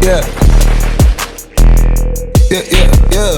Yeah. Yeah, yeah, yeah.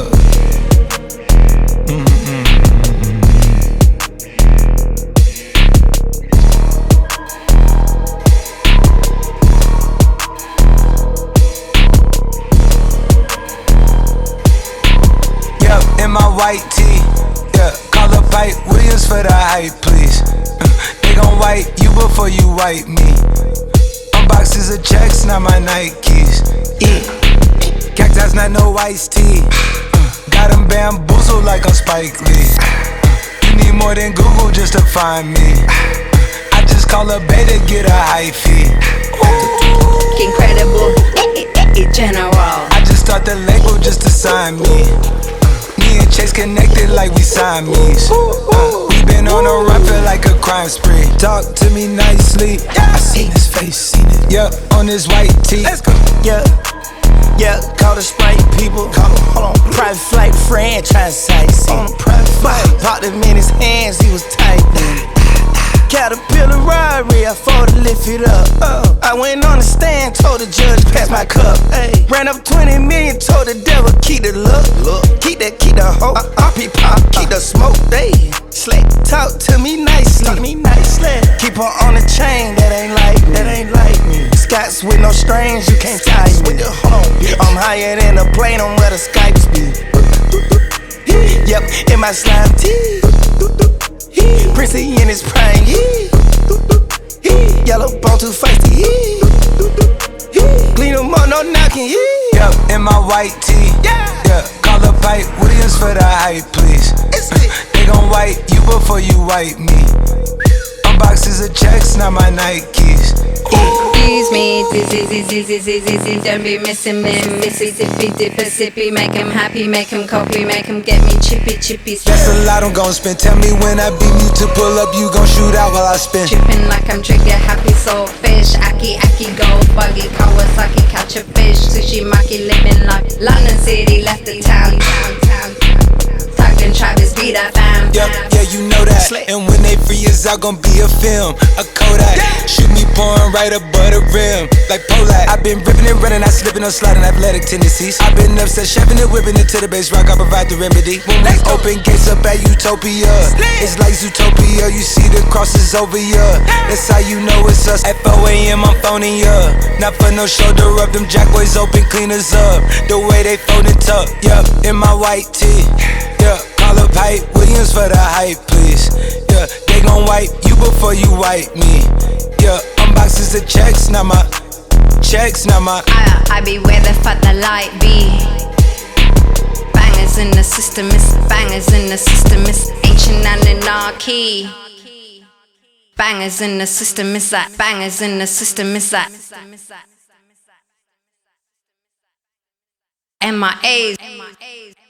In my white tee, yeah. Call up Pipe Williams for the hype, please. They gon' wipe you before you wipe me. Unboxes of checks, not my Nikes. Cacti's not no iced tea. Got them bamboozled like I'm Spike Lee. You need more than Google just to find me. I just call a beta, get a high fee. Incredible, general. I just start the label just to sign me. Me and Chase connected like we Siamese. We been on a run, feel like a crime spree. Talk to me nicely. I seen his face, seen it. Yeah, on his white tee. Let's go. Yeah, yeah. Call the Sprite people. Hold on. Private flight franchise sites. On a private flight. Popped him in his hands, he was typing. Caterpillar robbery, I fought to lift it up. I went on the stand, told the judge pass my cup. Ran up 20 million, told the devil keep the look. Keep the hope. Pop, keep the smoke. Slick, talk to me nicely. Keep her on the chain, that ain't like me. Scots with no strings, you can't tie me. I'm higher than a plane on where the Skypes be. Yep, in my slime tee. Princey in his prime, yellow bone too feisty, clean them up, no knocking, Yup, in my white tee, yeah. Call up Pipe Williams for the hype, please. They gon' wipe you before you wipe me. Unboxes of checks, not my Nikes. Excuse me, dizzy, don't be missing me. Mississippi, Dipper, make him happy, make him copy, make him get me chippy. That's a lot I'm gon' spend. Tell me when I beam you to pull up, you gon' shoot out while I spin. Trippin' like I'm trigger happy, soul fish. Aki, gold buggy, Kawasaki, catch a fish. Sushi, maki, living like London City, left the town. Talking Travis, be that fam. Yeah, you know that. And when they free us out, gon' be a film, a Kodak. Shoot me pouring right above the rim, like Polak. I've been ripping and running, I slipping on sliding, athletic tendencies. I've been upset, chefing and whipping it to the base rock. I provide the remedy. When we open gates up at Utopia, it's like Zootopia. You see the crosses over ya. That's how you know it's us. At 4 a.m. I'm phoning ya. Not for no shoulder up, them jack boys open cleaners up. The way they fold it up, yup, in my white tee. Yeah, call up Pipe Williams for the hype, please. Yeah, they gon' wipe you before you wipe me. Yeah, unboxes of checks, not my checks, not my. I be where the fuck the light be. Bangers in the system, it's bangers in the system, it's ancient anarchy. Bangers in the system, it's that bangers in the system, it's that. MIAs.